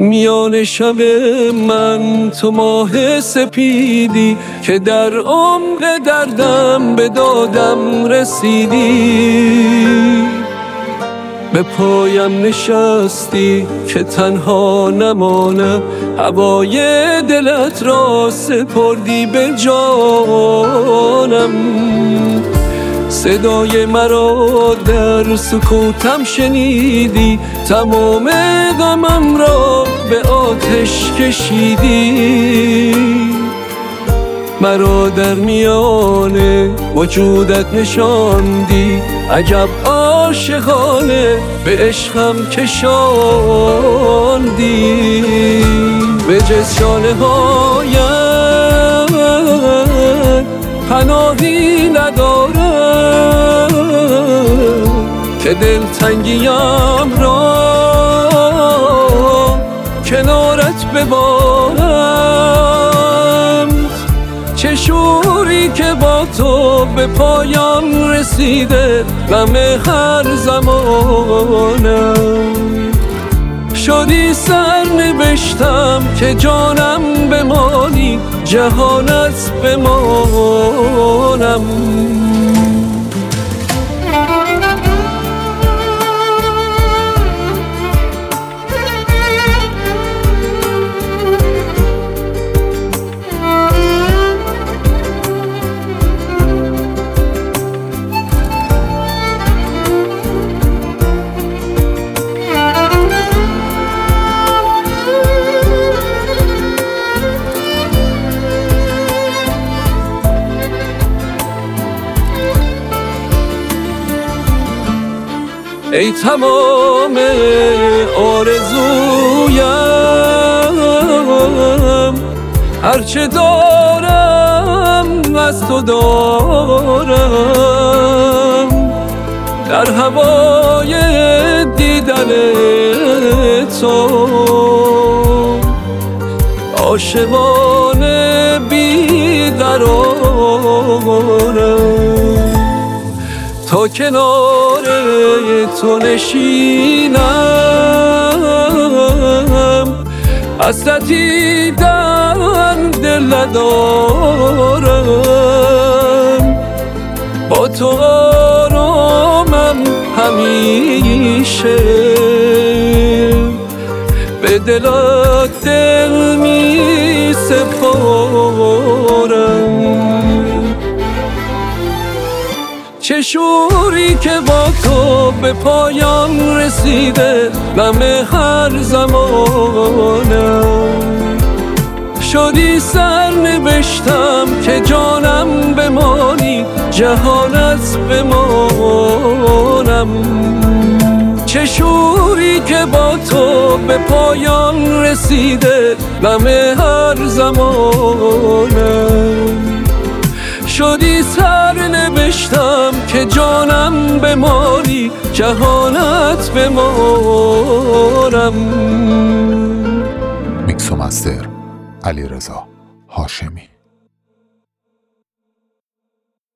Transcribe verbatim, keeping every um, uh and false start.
میان شب من تو ماه سپیدی که در عمق دردم به دادم رسیدی. به پایم نشستی که تنها نمانم، هوای دلت را سپردی به جانم. صدای مرا در سکوتم شنیدی، تمام غمم را به آتش کشیدی. مرا در میان وجودت نشاندی، عجب عاشقانه به عشقم کشاندی. به جز شانه هایت پناهی ندارم که دلتنگیم را کنارت ببارم. چه شوری که با تو به پایان رسیده، غم هر زمانم. شدی سرنوشتم که جانم بمانی، جهانت بمانم. ای تمام آرزویم، هرچه دارم از تو دارم. در هوای دیدن تو عاشقانه بیقرارم. تا کنار تو نشینم، حسرتی در دل ندارم. با تو آرامم همیشه، به دلت دل می سپارم. چه شوری که با تو به پایان رسیده، غم هر زمانم. شدی سرنوشتم که جانم بمانی، جهانت بمانم. چه شوری که با تو به پایان رسیده، غم هر زمانم. شدی سرنوشتم که جانم بمانی، جهانت بمانم. میکس و مستر علیرضا هاشمی.